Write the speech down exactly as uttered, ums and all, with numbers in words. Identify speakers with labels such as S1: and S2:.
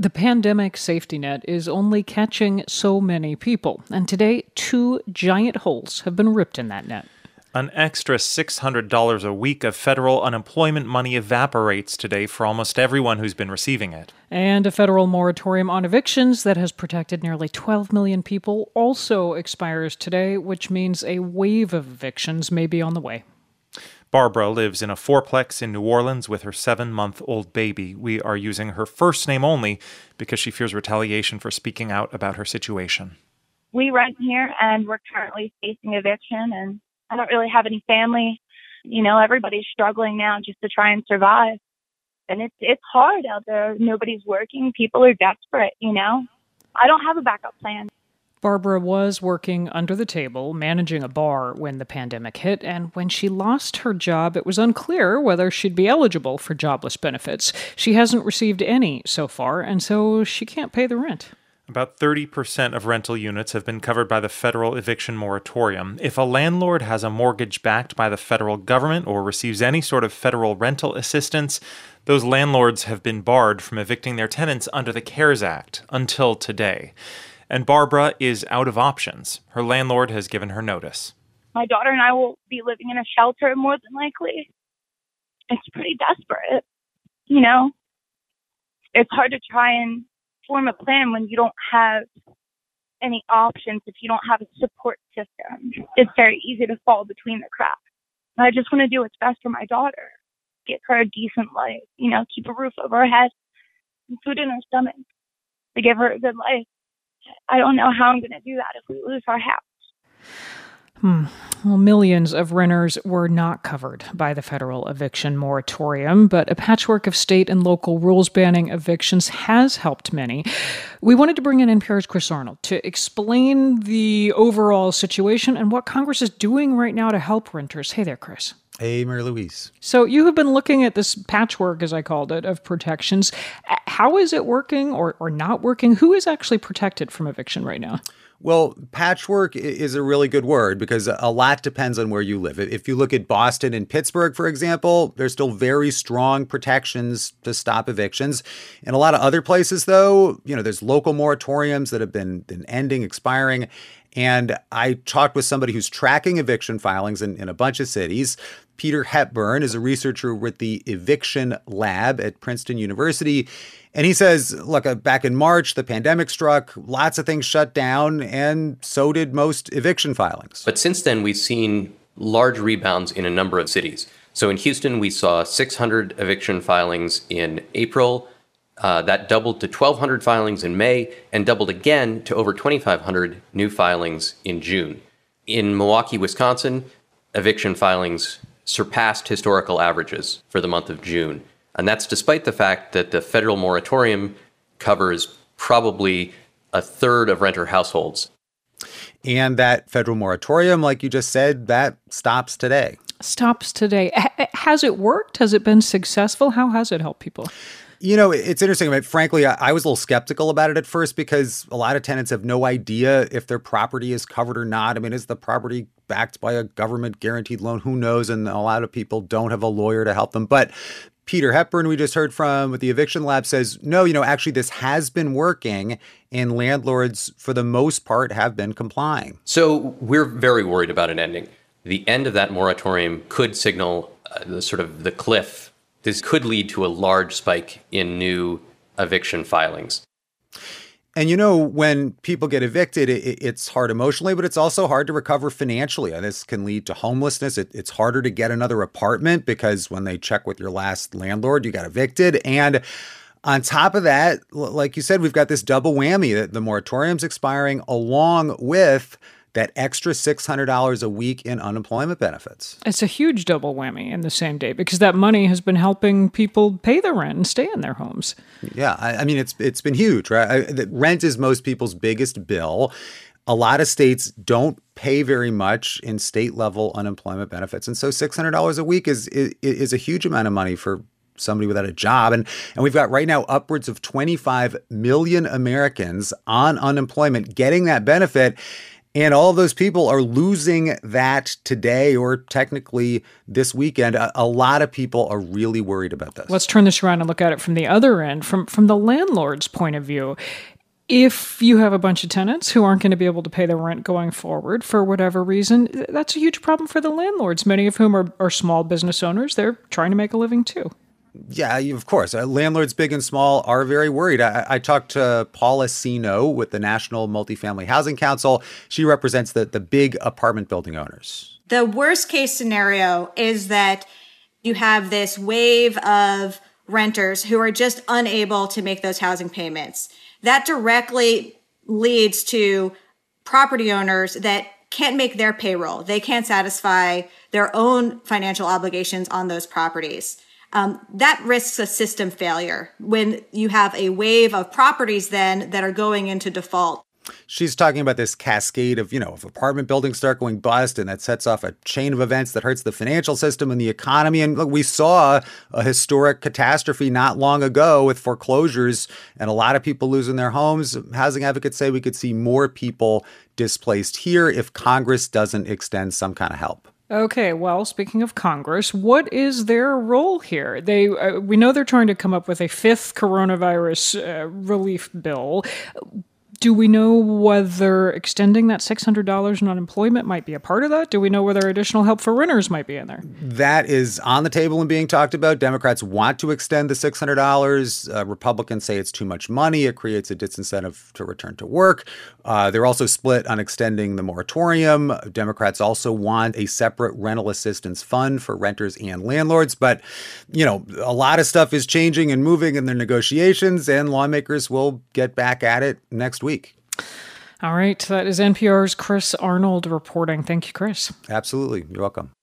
S1: The pandemic safety net is only catching so many people, and today, two giant holes have been ripped in that net.
S2: An extra six hundred dollars a week of federal unemployment money evaporates today for almost everyone who's been receiving it.
S1: And a federal moratorium on evictions that has protected nearly twelve million people also expires today, which means a wave of evictions may be on the way.
S2: Barbara lives in a fourplex in New Orleans with her seven-month-old baby. We are using her first name only because she fears retaliation for speaking out about her situation.
S3: We rent here, and we're currently facing eviction, and I don't really have any family. You know, everybody's struggling now just to try and survive. And it's it's hard out there. Nobody's working. People are desperate, you know. I don't have a backup plan.
S1: Barbara was working under the table, managing a bar when the pandemic hit, and when she lost her job, it was unclear whether she'd be eligible for jobless benefits. She hasn't received any so far, and so she can't pay the rent.
S2: About thirty percent of rental units have been covered by the federal eviction moratorium. If a landlord has a mortgage backed by the federal government or receives any sort of federal rental assistance, those landlords have been barred from evicting their tenants under the CARES Act until today. And Barbara is out of options. Her landlord has given her notice.
S3: My daughter and I will be living in a shelter more than likely. It's pretty desperate. You know, it's hard to try and form a plan when you don't have any options, if you don't have a support system. It's very easy to fall between the cracks. And I just want to do what's best for my daughter. Give her a decent life, you know, keep a roof over her head and food in her stomach to give her a good life. I don't know how I'm going to do that if we lose our house.
S1: Hmm. Well, millions of renters were not covered by the federal eviction moratorium, but a patchwork of state and local rules banning evictions has helped many. We wanted to bring in N P R's Chris Arnold to explain the overall situation and what Congress is doing right now to help renters. Hey there, Chris.
S4: Hey, Mary Louise.
S1: So you have been looking at this patchwork, as I called it, of protections. How is it working or, or not working? Who is actually protected from eviction right now?
S4: Well, patchwork is a really good word because a lot depends on where you live. If you look at Boston and Pittsburgh, for example, there's still very strong protections to stop evictions. In a lot of other places, though, you know, there's local moratoriums that have been, been ending, expiring. And I talked with somebody who's tracking eviction filings in, in a bunch of cities. Peter Hepburn is a researcher with the Eviction Lab at Princeton University. And he says, look, uh, back in March, the pandemic struck, lots of things shut down, and so did most eviction filings.
S5: But since then, we've seen large rebounds in a number of cities. So in Houston, we saw six hundred eviction filings in April. Uh, that doubled to twelve hundred filings in May and doubled again to over twenty-five hundred new filings in June. In Milwaukee, Wisconsin, eviction filings surpassed historical averages for the month of June. And that's despite the fact that the federal moratorium covers probably a third of renter households.
S4: And that federal moratorium, like you just said, that stops today.
S1: Stops today. H- has it worked? Has it been successful? How has it helped people?
S4: You know, it's interesting. I mean, frankly, I, I was a little skeptical about it at first because a lot of tenants have no idea if their property is covered or not. I mean, is the property backed by a government guaranteed loan? Who knows? And a lot of people don't have a lawyer to help them. But Peter Hepburn, we just heard from with the Eviction Lab, says, no, you know, actually, this has been working and landlords, for the most part, have been complying.
S5: So we're very worried about it ending. The end of that moratorium could signal uh, the sort of the cliff. This could lead to a large spike in new eviction filings.
S4: And, you know, when people get evicted, it, it's hard emotionally, but it's also hard to recover financially. And this can lead to homelessness. It, it's harder to get another apartment because when they check with your last landlord, you got evicted. And on top of that, like you said, we've got this double whammy that the moratorium's expiring along with that extra six hundred dollars a week in unemployment benefits. It's
S1: a huge double whammy in the same day because that money has been helping people pay the rent and stay in their homes.
S4: Yeah, I, I mean, it's it's been huge, right? I, the rent is most people's biggest bill. A lot of states don't pay very much in state level unemployment benefits. And so six hundred dollars a week is, is is a huge amount of money for somebody without a job. And, and we've got right now upwards of twenty-five million Americans on unemployment getting that benefit. And all of those people are losing that today or technically this weekend. A, a lot of people are really worried about this.
S1: Let's turn this around and look at it from the other end, from, from the landlord's point of view. If you have a bunch of tenants who aren't going to be able to pay their rent going forward for whatever reason, that's a huge problem for the landlords, many of whom are, are small business owners. They're trying to make a living too.
S4: Yeah, of course. Uh, landlords, big and small, are very worried. I, I talked to Paula Sino with the National Multifamily Housing Council. She represents the, the big apartment building owners.
S6: The worst case scenario is that you have this wave of renters who are just unable to make those housing payments. That directly leads to property owners that can't make their payroll. They can't satisfy their own financial obligations on those properties. Um, that risks a system failure when you have a wave of properties then that are going into default.
S4: She's talking about this cascade of, you know, if apartment buildings start going bust and that sets off a chain of events that hurts the financial system and the economy. And look, we saw a historic catastrophe not long ago with foreclosures and a lot of people losing their homes. Housing advocates say we could see more people displaced here if Congress doesn't extend some kind of help.
S1: Okay, well, speaking of Congress, what is their role here? They, uh, we know they're trying to come up with a fifth coronavirus uh, relief bill. Do we know whether extending that six hundred dollars in unemployment might be a part of that? Do we know whether additional help for renters might be in there?
S4: That is on the table and being talked about. Democrats want to extend the six hundred dollars. Uh, Republicans say it's too much money. It creates a disincentive to return to work. Uh, they're also split on extending the moratorium. Democrats also want a separate rental assistance fund for renters and landlords. But, you know, a lot of stuff is changing and moving in their negotiations, and lawmakers will get back at it next week.
S1: All right. That is N P R's Chris Arnold reporting. Thank you, Chris.
S4: Absolutely. You're welcome.